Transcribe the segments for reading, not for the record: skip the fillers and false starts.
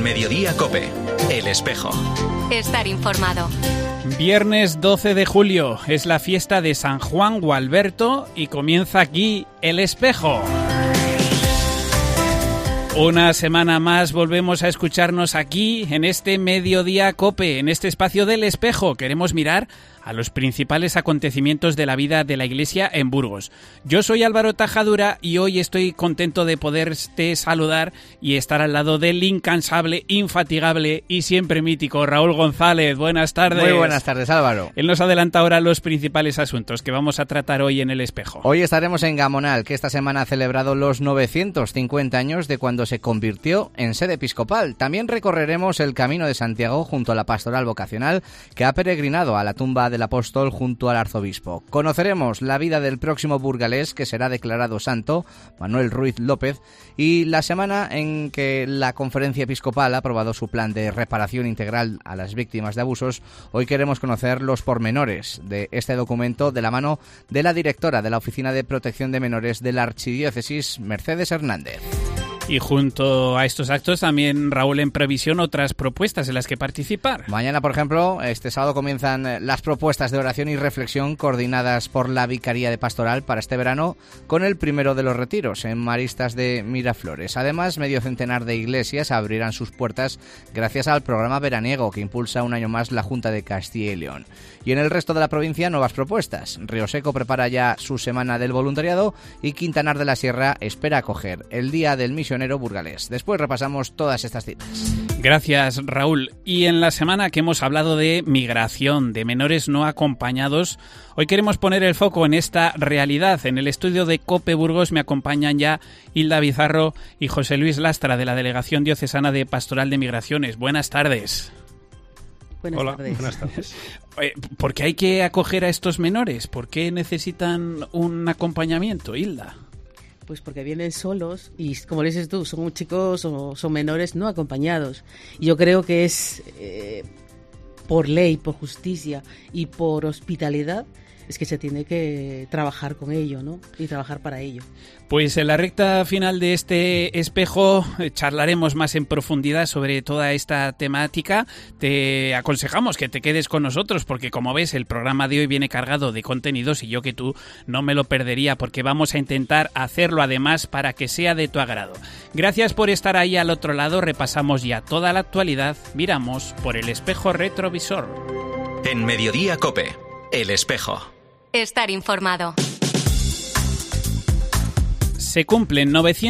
Mediodía COPE, El Espejo. Estar informado. Viernes 12 de julio es la fiesta de San Juan Gualberto y comienza aquí El Espejo. Una semana más volvemos a escucharnos aquí en este Mediodía COPE, en este espacio del Espejo. Queremos mirar a los principales acontecimientos de la vida de la Iglesia en Burgos. Yo soy Álvaro Tajadura y hoy estoy contento de poderte saludar y estar al lado del incansable, infatigable y siempre mítico Raúl González. Buenas tardes. Muy buenas tardes, Álvaro. Él nos adelanta ahora los principales asuntos que vamos a tratar hoy en El Espejo. Hoy estaremos en Gamonal, que esta semana ha celebrado los 950 años de cuando se convirtió en sede episcopal. También recorreremos el Camino de Santiago junto a la pastoral vocacional que ha peregrinado a la tumba del apóstol junto al arzobispo. Conoceremos la vida del próximo burgalés que será declarado santo, Manuel Ruiz López, y la semana en que la Conferencia Episcopal ha aprobado su plan de reparación integral a las víctimas de abusos. Hoy queremos conocer los pormenores de este documento de la mano de la directora de la Oficina de Protección de Menores de la Archidiócesis, Mercedes Hernández. Y junto a estos actos también, Raúl, en previsión otras propuestas en las que participar. Mañana, por ejemplo, este sábado comienzan las propuestas de oración y reflexión coordinadas por la Vicaría de Pastoral para este verano con el primero de los retiros en Maristas de Miraflores. Además, medio centenar de iglesias abrirán sus puertas gracias al programa veraniego que impulsa un año más la Junta de Castilla y León. Y en el resto de la provincia, nuevas propuestas. Río Seco prepara ya su semana del voluntariado y Quintanar de la Sierra espera acoger el Día del Misionero burgalés. Después repasamos todas estas citas. Gracias, Raúl. Y en la semana que hemos hablado de migración, de menores no acompañados, hoy queremos poner el foco en esta realidad. En el estudio de COPE Burgos me acompañan ya Hilda Bizarro y José Luis Lastra de la Delegación Diocesana de Pastoral de Migraciones. Buenas tardes. Buenas tardes. ¿Por qué hay que acoger a estos menores? ¿Por qué necesitan un acompañamiento, Hilda? Pues porque vienen solos y, como le dices tú, son chicos o son menores no acompañados. Y yo creo que es por ley, por justicia y por hospitalidad es que se tiene que trabajar con ello, ¿no? Y trabajar para ello. Pues en la recta final de este espejo charlaremos más en profundidad sobre toda esta temática. Te aconsejamos que te quedes con nosotros porque, como ves, el programa de hoy viene cargado de contenidos y yo que tú no me lo perdería porque vamos a intentar hacerlo además para que sea de tu agrado. Gracias por estar ahí al otro lado. Repasamos ya toda la actualidad. Miramos por el espejo retrovisor. En Mediodía COPE, El Espejo. Estar informado. Se cumplen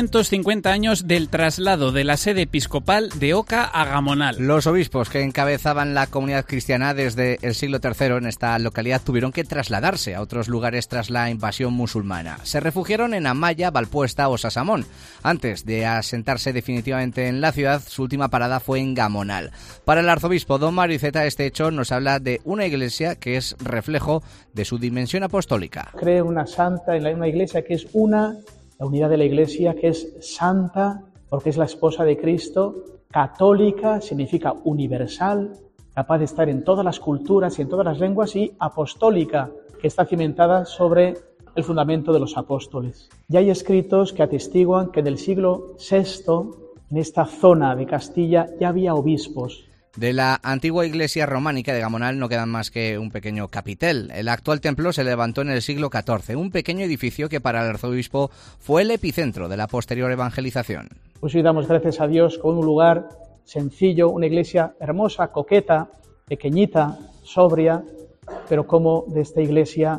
950 años del traslado de la sede episcopal de Oca a Gamonal. Los obispos que encabezaban la comunidad cristiana desde el siglo III en esta localidad tuvieron que trasladarse a otros lugares tras la invasión musulmana. Se refugiaron en Amaya, Valpuesta o Sasamón. Antes de asentarse definitivamente en la ciudad, su última parada fue en Gamonal. Para el arzobispo don Mario Iceta, este hecho nos habla de una iglesia que es reflejo de su dimensión apostólica. Creo una iglesia que es una... La unidad de la Iglesia que es santa porque es la esposa de Cristo, católica significa universal, capaz de estar en todas las culturas y en todas las lenguas, y apostólica, que está cimentada sobre el fundamento de los apóstoles. Y hay escritos que atestiguan que en el siglo VI, en esta zona de Castilla, ya había obispos. De la antigua iglesia románica de Gamonal no quedan más que un pequeño capitel. El actual templo se levantó en el siglo XIV, un pequeño edificio que para el arzobispo fue el epicentro de la posterior evangelización. Pues hoy damos gracias a Dios con un lugar sencillo, una iglesia hermosa, coqueta, pequeñita, sobria, pero como de esta iglesia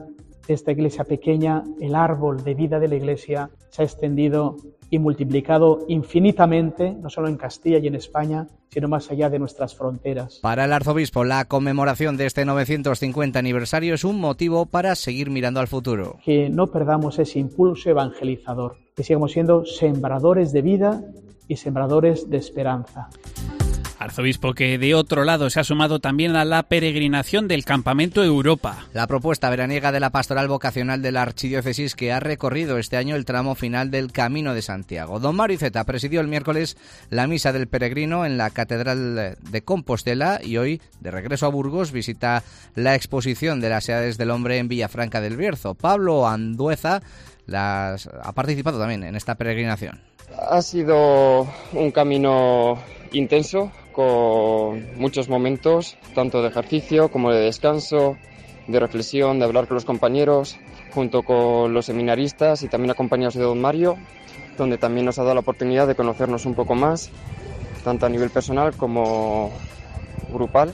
pequeña, el árbol de vida de la iglesia se ha extendido y multiplicado infinitamente, no solo en Castilla y en España, sino más allá de nuestras fronteras. Para el arzobispo, la conmemoración de este 950 aniversario es un motivo para seguir mirando al futuro. Que no perdamos ese impulso evangelizador, que sigamos siendo sembradores de vida y sembradores de esperanza. Arzobispo que de otro lado se ha sumado también a la peregrinación del Campamento Europa. La propuesta veraniega de la Pastoral Vocacional de la Archidiócesis que ha recorrido este año el tramo final del Camino de Santiago. Don Mario Iceta presidió el miércoles la misa del peregrino en la Catedral de Compostela y hoy, de regreso a Burgos, visita la exposición de las Edades del Hombre en Villafranca del Bierzo. Pablo Andueza ha participado también en esta peregrinación. Ha sido un camino intenso, con muchos momentos, tanto de ejercicio como de descanso, de reflexión, de hablar con los compañeros, junto con los seminaristas y también acompañados de don Mario, donde también nos ha dado la oportunidad de conocernos un poco más, tanto a nivel personal como grupal,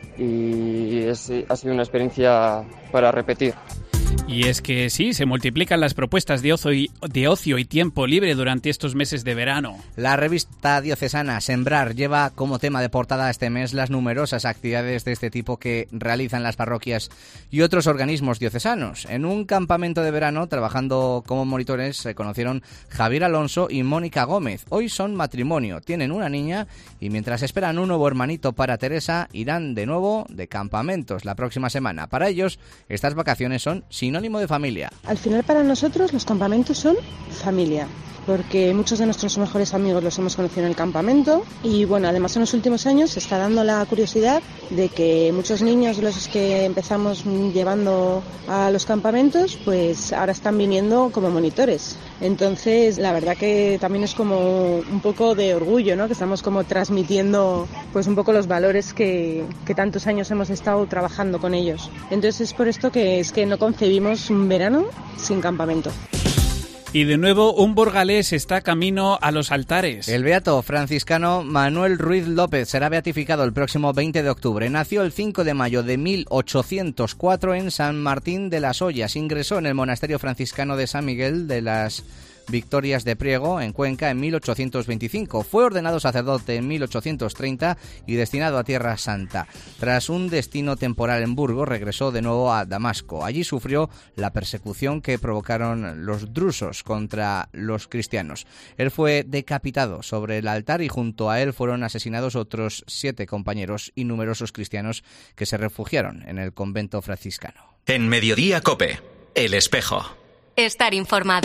y ha sido una experiencia para repetir. Y es que sí, se multiplican las propuestas de ocio y tiempo libre durante estos meses de verano. La revista diocesana Sembrar lleva como tema de portada este mes las numerosas actividades de este tipo que realizan las parroquias y otros organismos diocesanos. En un campamento de verano, trabajando como monitores, se conocieron Javier Alonso y Mónica Gómez. Hoy son matrimonio, tienen una niña y mientras esperan un nuevo hermanito para Teresa, irán de nuevo de campamentos la próxima semana. Para ellos, estas vacaciones son sinónimo de familia. Al final, para nosotros los campamentos son familia, porque muchos de nuestros mejores amigos los hemos conocido en el campamento y bueno, además en los últimos años se está dando la curiosidad de que muchos niños de los que empezamos llevando a los campamentos pues ahora están viniendo como monitores. Entonces la verdad que también es como un poco de orgullo, ¿no? Que estamos como transmitiendo pues un poco los valores que tantos años hemos estado trabajando con ellos. Entonces es por esto que es que no concebimos un verano sin campamento. Y de nuevo, un burgalés está camino a los altares. El beato franciscano Manuel Ruiz López será beatificado el próximo 20 de octubre. Nació el 5 de mayo de 1804 en San Martín de las Ollas. Ingresó en el monasterio franciscano de San Miguel de las Victorias de Priego, en Cuenca, en 1825. Fue ordenado sacerdote en 1830 y destinado a Tierra Santa. Tras un destino temporal en Burgos, regresó de nuevo a Damasco. Allí sufrió la persecución que provocaron los drusos contra los cristianos. Él fue decapitado sobre el altar y junto a él fueron asesinados otros 7 compañeros y numerosos cristianos que se refugiaron en el convento franciscano. En Mediodía COPE, El Espejo. Estar informado.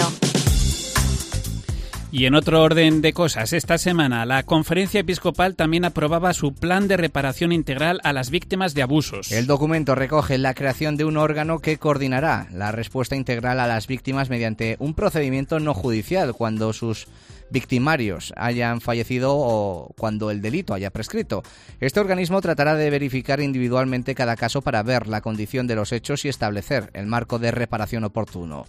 Y en otro orden de cosas, esta semana la Conferencia Episcopal también aprobaba su plan de reparación integral a las víctimas de abusos. El documento recoge la creación de un órgano que coordinará la respuesta integral a las víctimas mediante un procedimiento no judicial cuando sus victimarios hayan fallecido o cuando el delito haya prescrito. Este organismo tratará de verificar individualmente cada caso para ver la condición de los hechos y establecer el marco de reparación oportuno.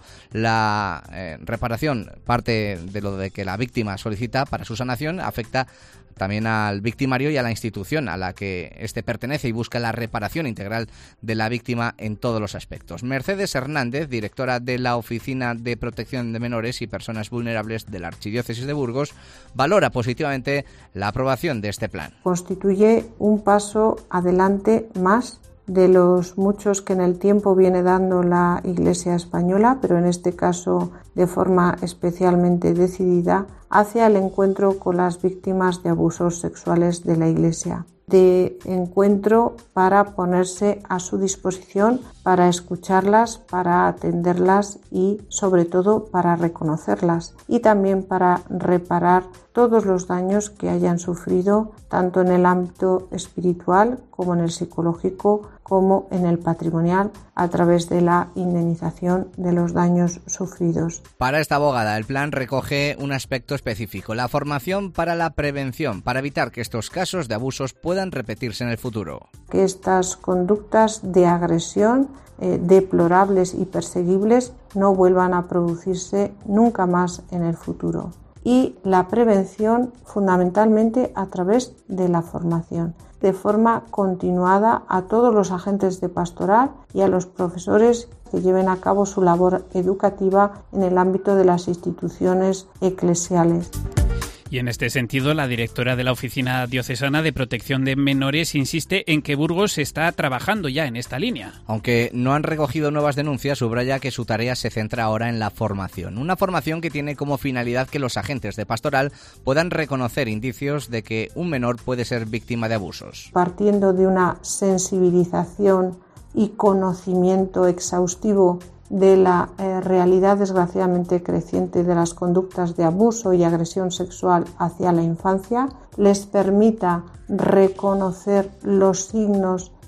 La reparación parte de lo de que la víctima solicita para su sanación, afecta también al victimario y a la institución a la que éste pertenece y busca la reparación integral de la víctima en todos los aspectos. Mercedes Hernández, directora de la Oficina de Protección de Menores y Personas Vulnerables de la Archidiócesis de Burgos, valora positivamente la aprobación de este plan. Constituye un paso adelante más de los muchos que en el tiempo viene dando la Iglesia española, pero en este caso de forma especialmente decidida, hacia el encuentro con las víctimas de abusos sexuales de la Iglesia. De encuentro para ponerse a su disposición, para escucharlas, para atenderlas y sobre todo para reconocerlas y también para reparar todos los daños que hayan sufrido tanto en el ámbito espiritual como en el psicológico como en el patrimonial a través de la indemnización de los daños sufridos. Para esta abogada, el plan recoge un aspecto específico, la formación para la prevención, para evitar que estos casos de abusos puedan repetirse en el futuro. Que estas conductas de agresión deplorables y perseguibles no vuelvan a producirse nunca más en el futuro. Y la prevención fundamentalmente a través de la formación, de forma continuada a todos los agentes de pastoral y a los profesores que lleven a cabo su labor educativa en el ámbito de las instituciones eclesiales. Y en este sentido, la directora de la Oficina Diocesana de Protección de Menores insiste en que Burgos está trabajando ya en esta línea. Aunque no han recogido nuevas denuncias, subraya que su tarea se centra ahora en la formación. Una formación que tiene como finalidad que los agentes de pastoral puedan reconocer indicios de que un menor puede ser víctima de abusos. Partiendo de una sensibilización y conocimiento exhaustivo de la realidad desgraciadamente creciente de las conductas de abuso y agresión sexual hacia la infancia, les permita reconocer los signos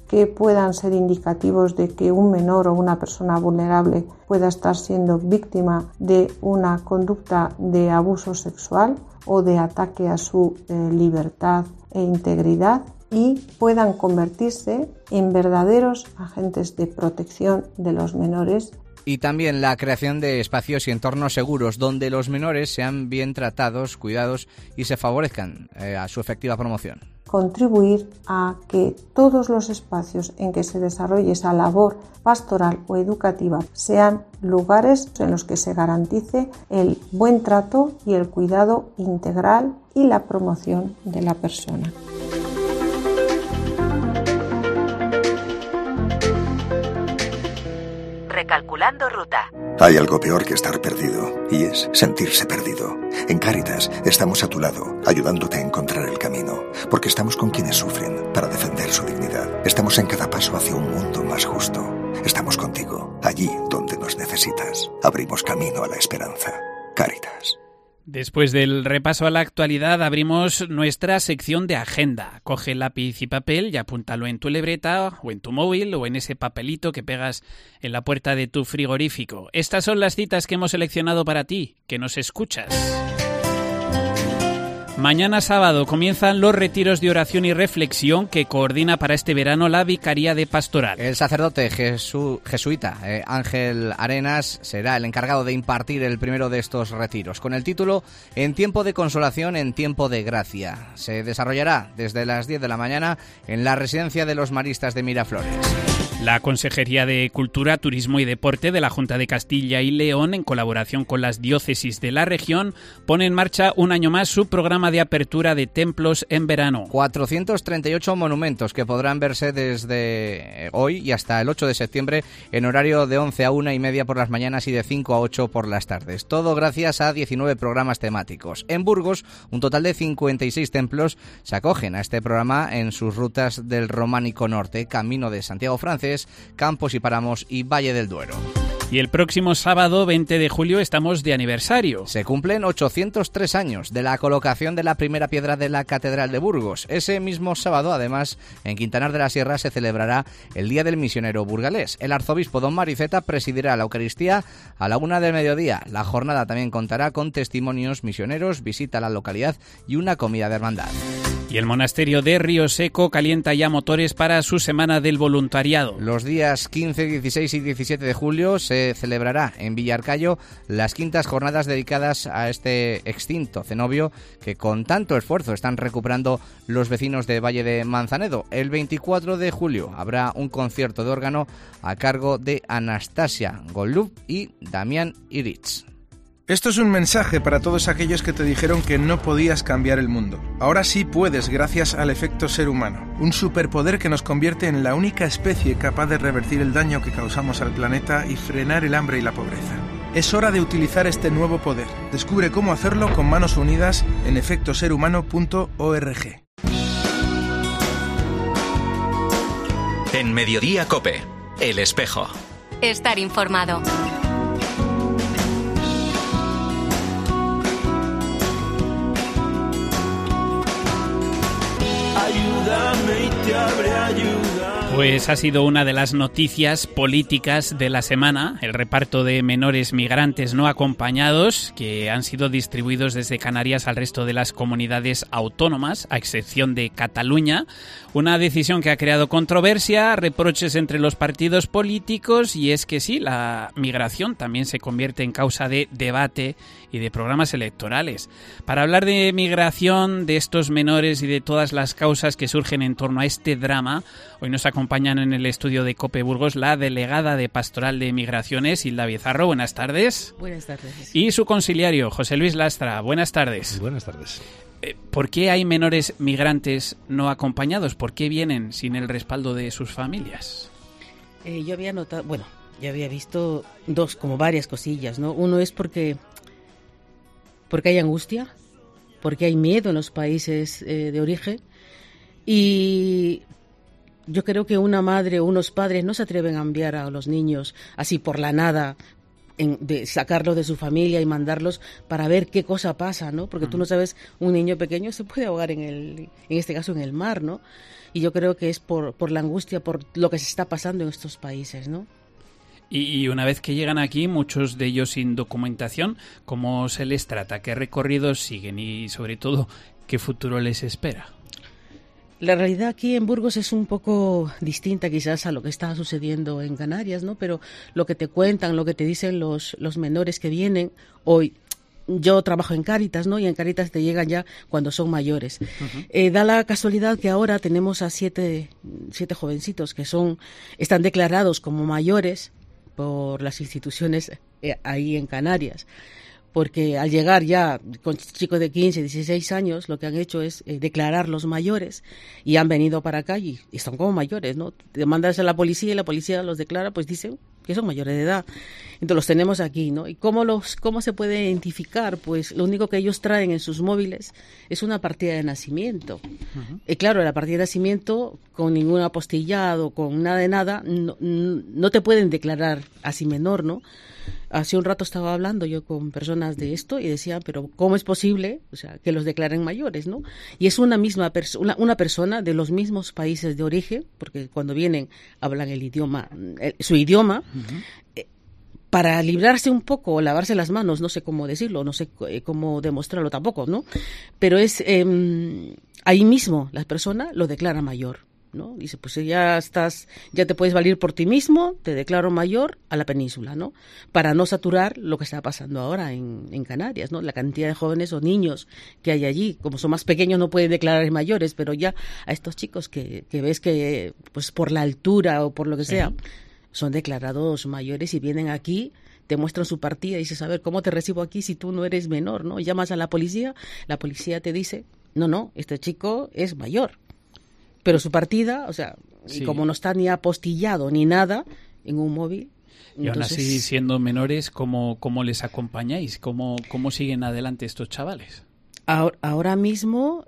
que puedan ser indicativos de que un menor o una persona vulnerable pueda estar siendo víctima de una conducta de abuso sexual o de ataque a su libertad e integridad, y puedan convertirse en verdaderos agentes de protección de los menores. Y también la creación de espacios y entornos seguros donde los menores sean bien tratados, cuidados y se favorezcan a su efectiva promoción. Contribuir a que todos los espacios en que se desarrolle esa labor pastoral o educativa sean lugares en los que se garantice el buen trato y el cuidado integral y la promoción de la persona. Recalculando ruta. Hay algo peor que estar perdido, y es sentirse perdido. En Cáritas estamos a tu lado, ayudándote a encontrar el camino, porque estamos con quienes sufren para defender su dignidad. Estamos en cada paso hacia un mundo más justo. Estamos contigo, allí donde nos necesitas. Abrimos camino a la esperanza. Cáritas. Después del repaso a la actualidad, abrimos nuestra sección de agenda. Coge lápiz y papel y apúntalo en tu libreta o en tu móvil o en ese papelito que pegas en la puerta de tu frigorífico. Estas son las citas que hemos seleccionado para ti, que nos escuchas. Mañana sábado comienzan los retiros de oración y reflexión que coordina para este verano la Vicaría de Pastoral. El sacerdote jesuita Ángel Arenas será el encargado de impartir el primero de estos retiros, con el título En tiempo de consolación, en tiempo de gracia. Se desarrollará desde las 10 de la mañana en la residencia de los Maristas de Miraflores. La Consejería de Cultura, Turismo y Deporte de la Junta de Castilla y León, en colaboración con las diócesis de la región, pone en marcha un año más su programa de apertura de templos en verano. 438 monumentos que podrán verse desde hoy y hasta el 8 de septiembre en horario de 11 a 1:30 por las mañanas y de 5 a 8 por las tardes. Todo gracias a 19 programas temáticos. En Burgos, un total de 56 templos se acogen a este programa en sus rutas del Románico Norte, Camino de Santiago Francés, Campos y Páramos y Valle del Duero. Y el próximo sábado, 20 de julio, estamos de aniversario. Se cumplen 803 años de la colocación de la primera piedra de la Catedral de Burgos. Ese mismo sábado, además, en Quintanar de la Sierra se celebrará el Día del Misionero burgalés. El arzobispo don Mariceta presidirá la Eucaristía a la 1 del mediodía. La jornada también contará con testimonios misioneros, visita a la localidad y una comida de hermandad. Y el monasterio de Río Seco calienta ya motores para su Semana del Voluntariado. Los días 15, 16 y 17 de julio se celebrará en Villarcayo las quintas jornadas dedicadas a este extinto cenobio que con tanto esfuerzo están recuperando los vecinos de Valle de Manzanedo. El 24 de julio habrá un concierto de órgano a cargo de Anastasia Golub y Damián Iritz. Esto es un mensaje para todos aquellos que te dijeron que no podías cambiar el mundo. Ahora sí puedes gracias al efecto ser humano, un superpoder que nos convierte en la única especie capaz de revertir el daño que causamos al planeta y frenar el hambre y la pobreza. Es hora de utilizar este nuevo poder. Descubre cómo hacerlo con manos unidas en efectoserhumano.org. En Mediodía COPE, El Espejo. Estar informado. Ayúdame y te habré ayudado. Pues ha sido una de las noticias políticas de la semana, el reparto de menores migrantes no acompañados que han sido distribuidos desde Canarias al resto de las comunidades autónomas, a excepción de Cataluña. Una decisión que ha creado controversia, reproches entre los partidos políticos, y es que sí, la migración también se convierte en causa de debate y de programas electorales. Para hablar de migración, de estos menores y de todas las causas que surgen en torno a este drama, hoy nos acompañan en el estudio de COPE Burgos la delegada de Pastoral de Migraciones, Hilda Bizarro. Buenas tardes. Buenas tardes. Y su conciliario, José Luis Lastra. Buenas tardes. Buenas tardes. ¿Por qué hay menores migrantes no acompañados? ¿Por qué vienen sin el respaldo de sus familias? Yo había notado, bueno, yo había visto varias cosillas, ¿no? Uno es porque hay angustia, porque hay miedo en los países de origen, y yo creo que una madre o unos padres no se atreven a enviar a los niños así por la nada, de sacarlos de su familia y mandarlos para ver qué cosa pasa, ¿no? Porque tú no sabes, un niño pequeño se puede ahogar en este caso en el mar, ¿no? Y yo creo que es por la angustia, por lo que se está pasando en estos países, ¿no? Y una vez que llegan aquí, muchos de ellos sin documentación, ¿cómo se les trata? ¿Qué recorridos siguen? Y sobre todo, ¿qué futuro les espera? La realidad aquí en Burgos es un poco distinta quizás a lo que está sucediendo en Canarias, ¿no? Pero lo que te cuentan, lo que te dicen los menores que vienen hoy. Yo trabajo en Cáritas, ¿no? Y en Cáritas te llegan ya cuando son mayores. Da la casualidad que ahora tenemos a siete jovencitos que están declarados como mayores por las instituciones ahí en Canarias. Porque al llegar ya con chicos de 15, 16 años, lo que han hecho es declararlos mayores y han venido para acá y están como mayores, ¿no? Te mandas a la policía y la policía los declara, pues dicen que son mayores de edad. Entonces los tenemos aquí, ¿no? ¿Y cómo se puede identificar? Pues lo único que ellos traen en sus móviles es una partida de nacimiento. Y claro, la partida de nacimiento con ningún apostillado, con nada de nada, no te pueden declarar así menor, ¿no? Hace un rato estaba hablando yo con personas de esto y decían, pero ¿cómo es posible, o sea, que los declaren mayores, ¿no? Y es una misma una persona de los mismos países de origen, porque cuando vienen hablan el idioma, su idioma, para librarse un poco o lavarse las manos, no sé cómo decirlo, no sé cómo demostrarlo tampoco, ¿no? Pero es ahí mismo la persona lo declara mayor, ¿no? Dice, pues ya te puedes valer por ti mismo, te declaro mayor a la península, ¿no? Para no saturar lo que está pasando ahora en Canarias, ¿no? La cantidad de jóvenes o niños que hay allí, como son más pequeños no pueden declarar mayores, pero ya a estos chicos que ves que, pues por la altura o por lo que sea, son declarados mayores y vienen aquí, te muestran su partida y dices, a ver, ¿cómo te recibo aquí si tú no eres menor, ¿no? Llamas a la policía te dice, no, este chico es mayor. Pero su partida, o sea, como no está ni apostillado ni nada en un móvil. Y aún así, siendo menores, ¿cómo les acompañáis? ¿Cómo siguen adelante estos chavales? Ahora mismo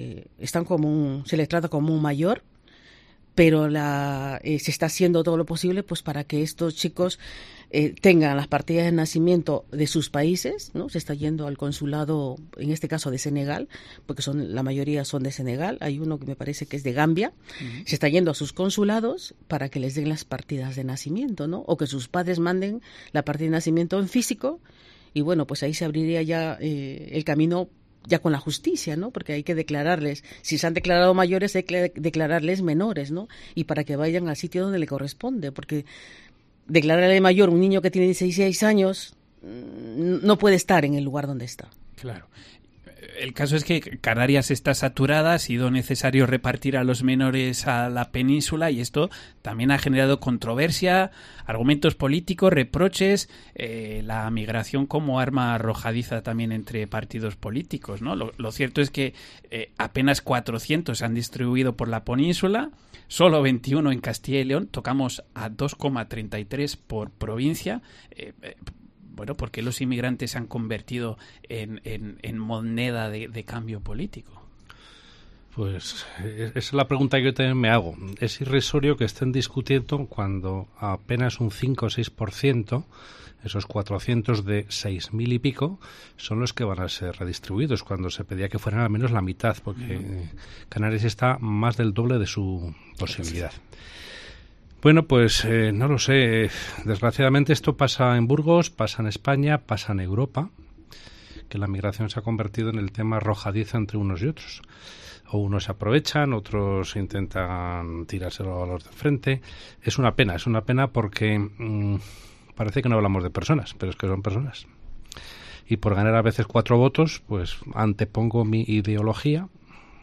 se les trata como un mayor, pero se está haciendo todo lo posible pues para que estos chicos tengan las partidas de nacimiento de sus países, ¿no? Se está yendo al consulado, en este caso de Senegal, porque la mayoría son de Senegal, hay uno que me parece que es de Gambia, se está yendo a sus consulados para que les den las partidas de nacimiento, ¿no? O que sus padres manden la partida de nacimiento en físico y bueno, pues ahí se abriría ya el camino ya con la justicia, ¿no? Porque hay que declararles, si se han declarado mayores hay que declararles menores, ¿no? Y para que vayan al sitio donde le corresponde, porque declararle mayor un niño que tiene 16 años no puede estar en el lugar donde está. Claro. El caso es que Canarias está saturada, ha sido necesario repartir a los menores a la península y esto también ha generado controversia, argumentos políticos, reproches, la migración como arma arrojadiza también entre partidos políticos, ¿no? Lo cierto es que apenas 400 se han distribuido por la península, solo 21 en Castilla y León, tocamos a 2,33 por provincia. Bueno, ¿por qué los inmigrantes se han convertido en moneda de cambio político? Pues esa es la pregunta que yo también me hago. Es irrisorio que estén discutiendo cuando apenas un 5 o 6%, esos 400 de 6.000 y pico, son los que van a ser redistribuidos, cuando se pedía que fueran al menos la mitad, porque Canarias está más del doble de su posibilidad. Bueno, pues no lo sé. Desgraciadamente esto pasa en Burgos, pasa en España, pasa en Europa, que la migración se ha convertido en el tema arrojadizo entre unos y otros. O unos se aprovechan, otros intentan tirárselo a los de frente. Es una pena porque parece que no hablamos de personas, pero es que son personas. Y por ganar a veces 4 votos, pues antepongo mi ideología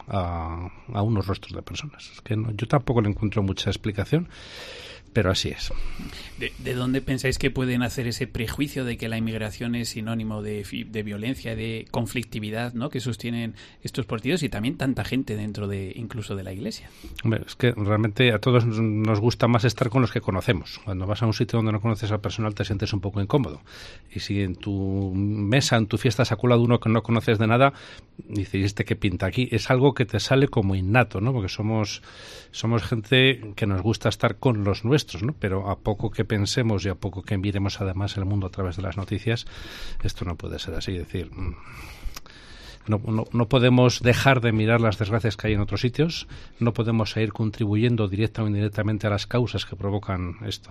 a unos rostros de personas. Es que yo tampoco le encuentro mucha explicación, pero así es. ¿De dónde pensáis que pueden hacer ese prejuicio de que la inmigración es sinónimo de violencia, de conflictividad, ¿no?, que sostienen estos partidos y también tanta gente dentro incluso de la Iglesia? Hombre, es que realmente a todos nos gusta más estar con los que conocemos. Cuando vas a un sitio donde no conoces al personal te sientes un poco incómodo. Y si en tu mesa, en tu fiesta se ha colado uno que no conoces de nada, dices, ¿este qué pinta aquí? Es algo que te sale como innato, ¿no? Porque somos gente que nos gusta estar con los nuestros, ¿no? Pero a poco que pensemos y a poco que miremos además el mundo a través de las noticias, esto no puede ser así. Es decir, no podemos dejar de mirar las desgracias que hay en otros sitios, no podemos seguir contribuyendo directa o indirectamente a las causas que provocan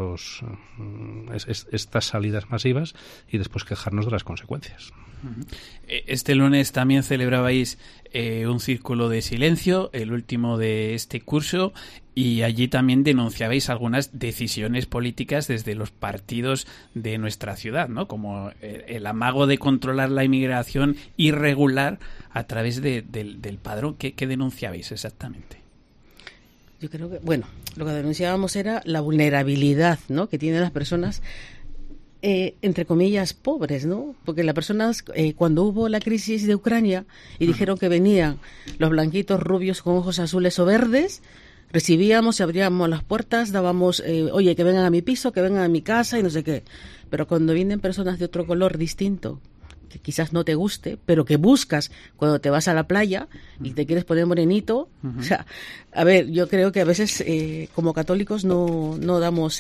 estas salidas masivas y después quejarnos de las consecuencias. Este lunes también celebrabais un círculo de silencio, el último de este curso, y allí también denunciabais algunas decisiones políticas desde los partidos de nuestra ciudad, ¿no? Como el amago de controlar la inmigración irregular a través del padrón. ¿Qué denunciabais exactamente? Yo creo que, bueno, lo que denunciábamos era la vulnerabilidad, ¿no?, que tienen las personas, entre comillas, pobres, ¿no? Porque las personas, cuando hubo la crisis de Ucrania y dijeron que venían los blanquitos rubios con ojos azules o verdes, recibíamos y abríamos las puertas, dábamos, oye, que vengan a mi piso, que vengan a mi casa y no sé qué. Pero cuando vienen personas de otro color distinto, que quizás no te guste, pero que buscas cuando te vas a la playa y te quieres poner morenito, o sea, a ver, yo creo que a veces como católicos no damos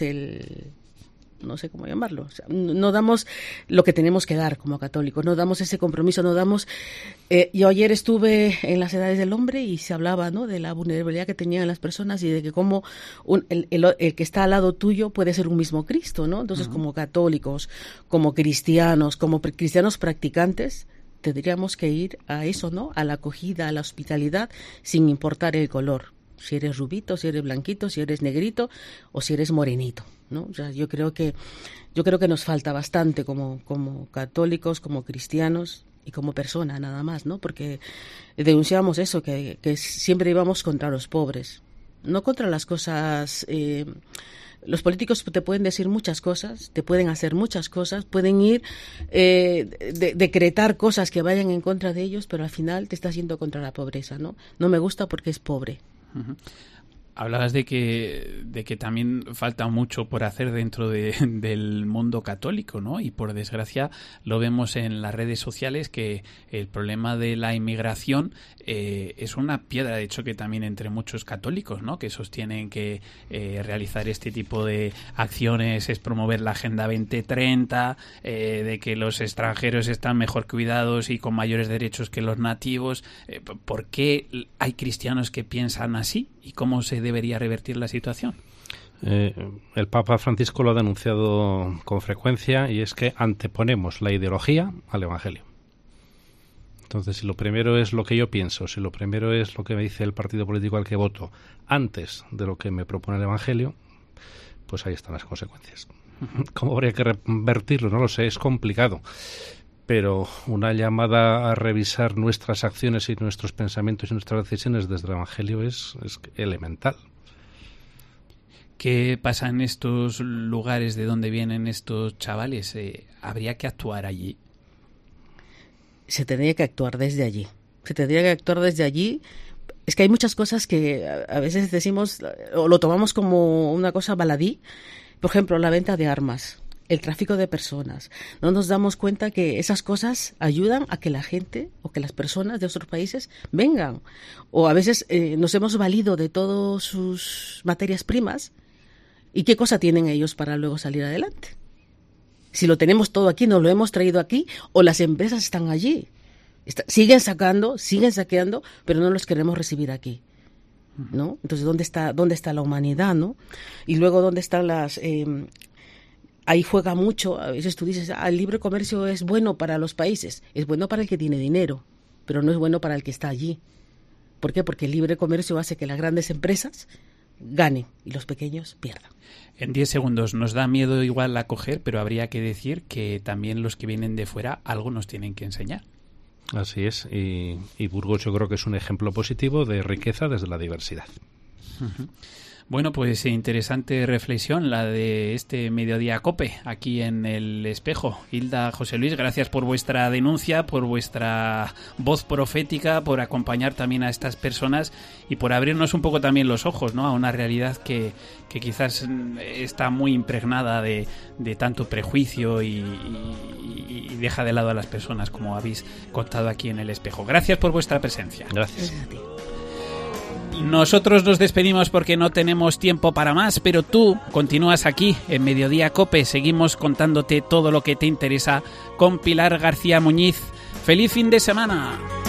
no sé cómo llamarlo, o sea, no damos lo que tenemos que dar como católicos, no damos ese compromiso, no damos... yo ayer estuve en las edades del hombre y se hablaba, ¿no?, de la vulnerabilidad que tenían las personas y de que cómo el que está al lado tuyo puede ser un mismo Cristo, ¿no? Entonces, como católicos, como cristianos practicantes, tendríamos que ir a eso, ¿no?, a la acogida, a la hospitalidad, sin importar el color. Si eres rubito, si eres blanquito, si eres negrito o si eres morenito, ¿no? O sea, yo creo que nos falta bastante como católicos, como cristianos y como persona nada más, ¿no? Porque denunciamos eso, que siempre íbamos contra los pobres, no contra las cosas. Los políticos te pueden decir muchas cosas, te pueden hacer muchas cosas, pueden ir decretar cosas que vayan en contra de ellos, pero al final te estás yendo contra la pobreza, ¿no? No me gusta porque es pobre. Hablabas de que también falta mucho por hacer dentro del mundo católico, ¿no? Y por desgracia lo vemos en las redes sociales, que el problema de la inmigración es una piedra de choque también entre muchos católicos, ¿no? Que sostienen que realizar este tipo de acciones es promover la Agenda 2030, de que los extranjeros están mejor cuidados y con mayores derechos que los nativos. ¿Por qué hay cristianos que piensan así? ¿Y cómo se debería revertir la situación? El Papa Francisco lo ha denunciado con frecuencia, y es que anteponemos la ideología al Evangelio. Entonces, si lo primero es lo que yo pienso, si lo primero es lo que me dice el partido político al que voto, antes de lo que me propone el Evangelio, pues ahí están las consecuencias. ¿Cómo habría que revertirlo? No lo sé, es complicado. Pero una llamada a revisar nuestras acciones y nuestros pensamientos y nuestras decisiones desde el Evangelio es elemental. ¿Qué pasa en estos lugares de donde vienen estos chavales? ¿Habría que actuar allí? Se tendría que actuar desde allí. Es que hay muchas cosas que a veces decimos o lo tomamos como una cosa baladí. Por ejemplo, la venta de armas, el tráfico de personas. No nos damos cuenta que esas cosas ayudan a que la gente o que las personas de otros países vengan. O a veces nos hemos valido de todas sus materias primas. ¿Y qué cosa tienen ellos para luego salir adelante? Si lo tenemos todo aquí, nos lo hemos traído aquí, o las empresas están allí. Siguen sacando, siguen saqueando, pero no los queremos recibir aquí, ¿no? Entonces, ¿dónde está la humanidad, no? Y luego, ¿dónde están las... ahí juega mucho, a veces tú dices, el libre comercio es bueno para los países, es bueno para el que tiene dinero, pero no es bueno para el que está allí. ¿Por qué? Porque el libre comercio hace que las grandes empresas ganen y los pequeños pierdan. En 10 segundos, nos da miedo igual acoger, pero habría que decir que también los que vienen de fuera algo nos tienen que enseñar. Así es, y Burgos yo creo que es un ejemplo positivo de riqueza desde la diversidad. Uh-huh. Bueno, pues interesante reflexión la de este Mediodía COPE aquí en El Espejo. Hilda, José Luis, gracias por vuestra denuncia, por vuestra voz profética, por acompañar también a estas personas y por abrirnos un poco también los ojos, ¿no?, a una realidad que quizás está muy impregnada de tanto prejuicio y deja de lado a las personas, como habéis contado aquí en El Espejo. Gracias por vuestra presencia. Gracias. Gracias a ti. Nosotros nos despedimos porque no tenemos tiempo para más, pero tú continúas aquí en Mediodía COPE. Seguimos contándote todo lo que te interesa con Pilar García Muñiz. ¡Feliz fin de semana!